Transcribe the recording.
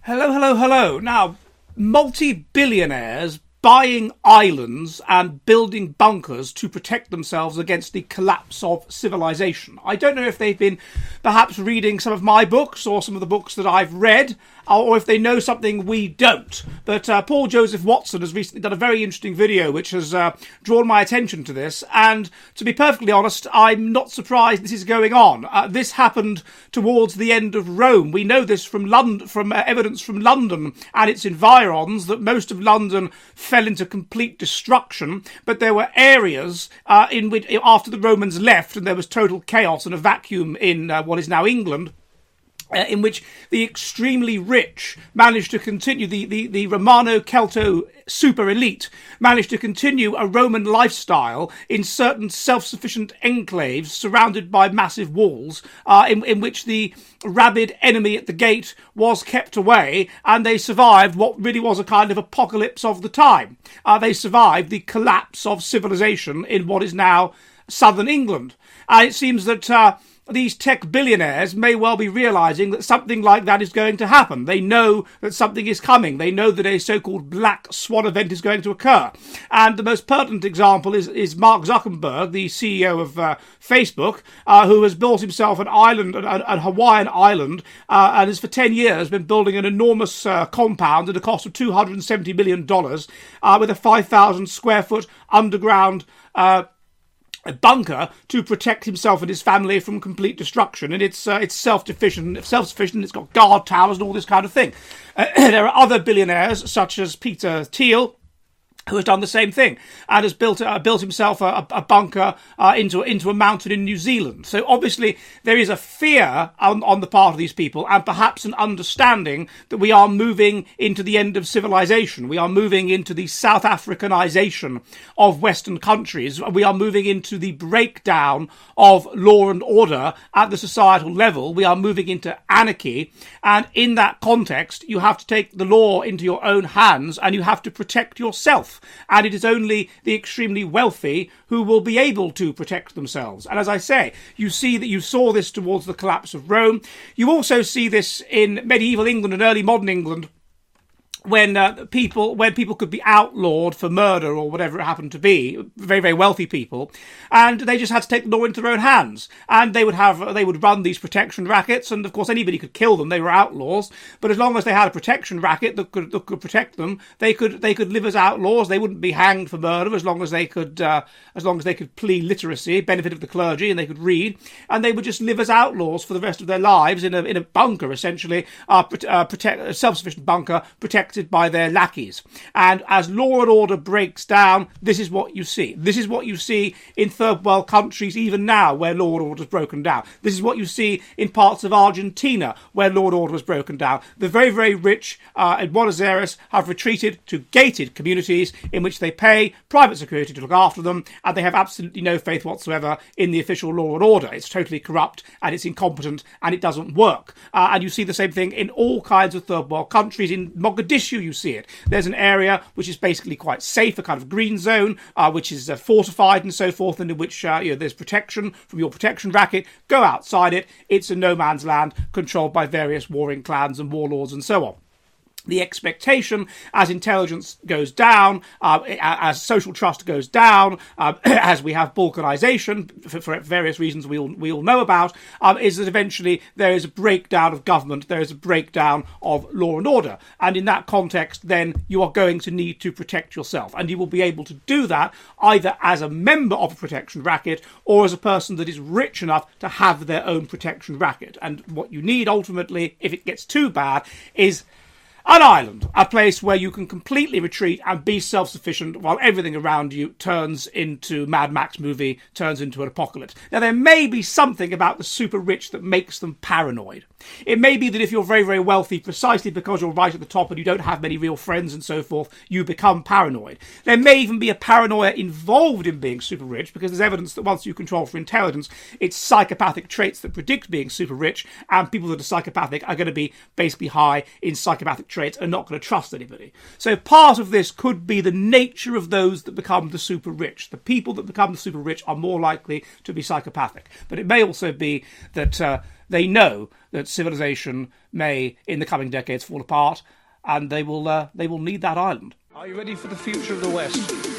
Hello, hello, hello. Now, multi-billionaires buying islands and building bunkers to protect themselves against the collapse of civilization. I don't know if they've been perhaps reading some of my books or some of the books that I've read, or if they know something we don't. But Paul Joseph Watson has recently done a very interesting video which has drawn my attention to this. And to be perfectly honest, I'm not surprised this is going on. This happened towards the end of Rome. We know this from London, from evidence from London and its environs, that most of London fell into complete destruction. But there were areas in which, after the Romans left and there was total chaos and a vacuum in what is now England, in which the extremely rich managed to continue, the Romano-Celto super elite managed to continue a Roman lifestyle in certain self-sufficient enclaves surrounded by massive walls, in which the rabid enemy at the gate was kept away, and they survived what really was a kind of apocalypse of the time. They survived the collapse of civilization in what is now southern England. And it seems that these tech billionaires may well be realizing that something like that is going to happen. They know that something is coming. They know that a so-called black swan event is going to occur. And the most pertinent example is Mark Zuckerberg, the CEO of Facebook, who has built himself an island, a Hawaiian island, and has for 10 years been building an enormous compound at a cost of $270 million with a 5,000 square foot underground a bunker to protect himself and his family from complete destruction. And it's self-sufficient, it's got guard towers and all this kind of thing. There are other billionaires, such as Peter Thiel, who has done the same thing and has built himself a bunker into a mountain in New Zealand. So obviously there is a fear on the part of these people, and perhaps an understanding that we are moving into the end of civilization. We are moving into the South Africanization of Western countries. We are moving into the breakdown of law and order at the societal level. We are moving into anarchy. And in that context, you have to take the law into your own hands and you have to protect yourself. And it is only the extremely wealthy who will be able to protect themselves. And as I say, you saw this towards the collapse of Rome. You also see this in medieval England and early modern England, when people could be outlawed for murder or whatever it happened to be, very, very wealthy people, and they just had to take the law into their own hands. And they would run these protection rackets, and of course anybody could kill them. They were outlaws, but as long as they had a protection racket that could protect them, they could live as outlaws. They wouldn't be hanged for murder as long as they could plead literacy, benefit of the clergy, and they could read, and they would just live as outlaws for the rest of their lives in a bunker, essentially, a self-sufficient bunker protected by their lackeys. And as law and order breaks down, this is what you see. This is what you see in third world countries even now, where law and order is broken down. This is what you see in parts of Argentina, where law and order is broken down. The very, very rich in Buenos Aires have retreated to gated communities in which they pay private security to look after them, and they have absolutely no faith whatsoever in the official law and order. It's totally corrupt, and it's incompetent, and it doesn't work. And you see the same thing in all kinds of third world countries. In Mogadishu, you see it. There's an area which is basically quite safe, a kind of green zone, which is fortified and so forth, and in which there's protection from your protection racket. Go outside it. It's a no man's land controlled by various warring clans and warlords and so on. The expectation, as intelligence goes down, as social trust goes down, as we have balkanization for various reasons we all know about, is that eventually there is a breakdown of government, there is a breakdown of law and order. And in that context, then you are going to need to protect yourself. And you will be able to do that either as a member of a protection racket or as a person that is rich enough to have their own protection racket. And what you need ultimately, if it gets too bad, is an island, a place where you can completely retreat and be self-sufficient while everything around you turns into Mad Max movie, turns into an apocalypse. Now, there may be something about the super rich that makes them paranoid. It may be that if you're very, very wealthy, precisely because you're right at the top and you don't have many real friends and so forth, you become paranoid. There may even be a paranoia involved in being super rich, because there's evidence that once you control for intelligence, it's psychopathic traits that predict being super rich, and people that are psychopathic are going to be basically high in psychopathic traits and not going to trust anybody. So part of this could be the nature of those that become the super rich. The people that become the super rich are more likely to be psychopathic. But it may also be that They know that civilization may, in the coming decades, fall apart, and they will need that island. Are you ready for the future of the West?